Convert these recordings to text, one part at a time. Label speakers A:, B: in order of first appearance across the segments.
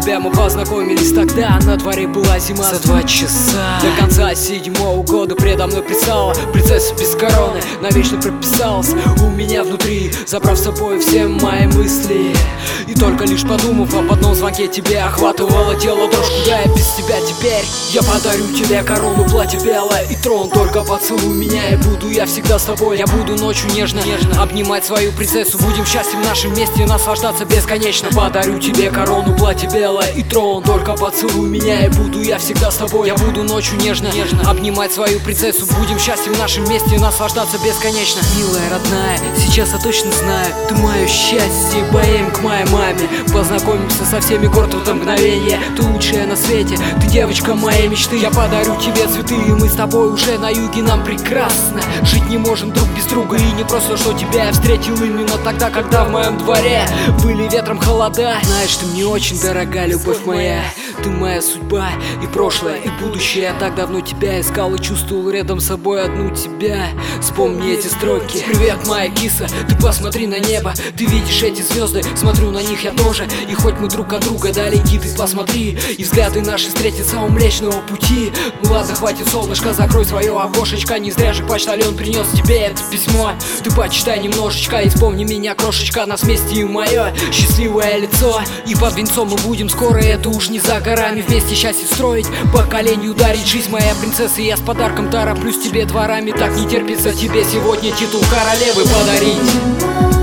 A: тебя мы познакомились тогда. На дворе была зима за 2 часа. До конца 7-го года предо мной предстала принцесса без короны, навечно прописалась у меня внутри, забрав с собой все мои мысли. И только лишь подумав об одном звонке тебе, охватывало тело дрожь. Куда я без тебя теперь? Я подарю тебе корону, платье белое и трон. Только поцелуй меня, и буду я всегда с тобой. Я буду ночью нежно обнимать свою принцессу. Будем счастливы в нашем месте, наслаждаться бесконечно. Подарю тебе корону, платье белое и трон. Только поцелуй меня, и буду я всегда с тобой. Я буду ночью нежно обнимать свою принцессу. Будем счастливы в нашем месте, наслаждаться бесконечно. Милая, родная, сейчас я точно знаю, ты мое счастье, поедем к моей маме. Познакомимся со всеми город в это мгновение. Ты лучшая на свете, ты девочка моей мечты. Я подарю тебе цветы, и мы с тобой уже на юге. Нам прекрасно, жить не можем друг без друга. И не просто, что тебя я встретил именно тогда, когда в моем дворе были ветром холода. Знаешь, ты мне очень дорога, любовь моя. Ты моя судьба, и прошлое, и будущее. Я так давно тебя искал и чувствовал рядом с собой одну тебя. Вспомни эти строки. Привет, моя киса, ты посмотри на небо. Ты видишь эти звезды, смотрю на них я тоже. И хоть мы друг от друга далеки, ты посмотри, и взгляды наши встретятся у Млечного Пути. Ну ладно, хватит, солнышко, закрой свое окошечко. Не зря же почтальон принес тебе это письмо. Ты почитай немножечко и вспомни меня, крошечка. Нас вместе и мое счастливое лицо. И под венцом мы будем скоро, это уж не за горами. Вместе счастье строить, поколению дарить жизнь, моя принцесса. Я с подарком тороплюсь тебе дворами. Так не терпится тебе сегодня титул королевы подарить.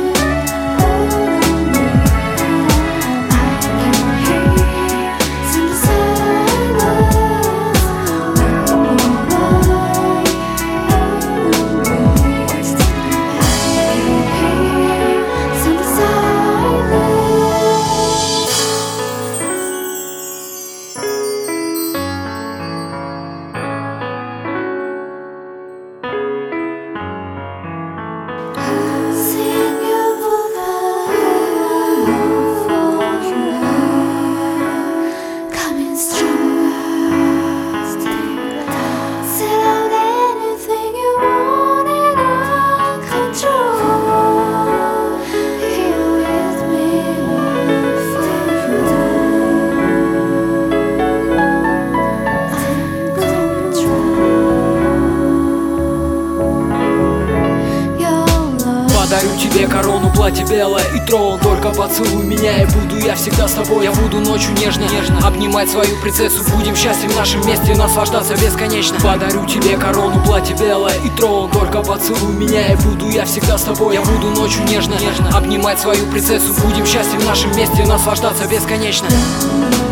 A: Подарю тебе корону, платье белое и трон. Только поцелуй меня, и буду я всегда с тобой. Я буду ночью нежно обнимать свою принцессу. Будем счастливы в нашем месте, наслаждаться бесконечно. Подарю тебе корону, платье белое и трон. Только поцелуй меня, и буду я всегда с тобой. Я буду ночью нежно обнимать свою принцессу. Будем счастливы в нашем месте, наслаждаться бесконечно.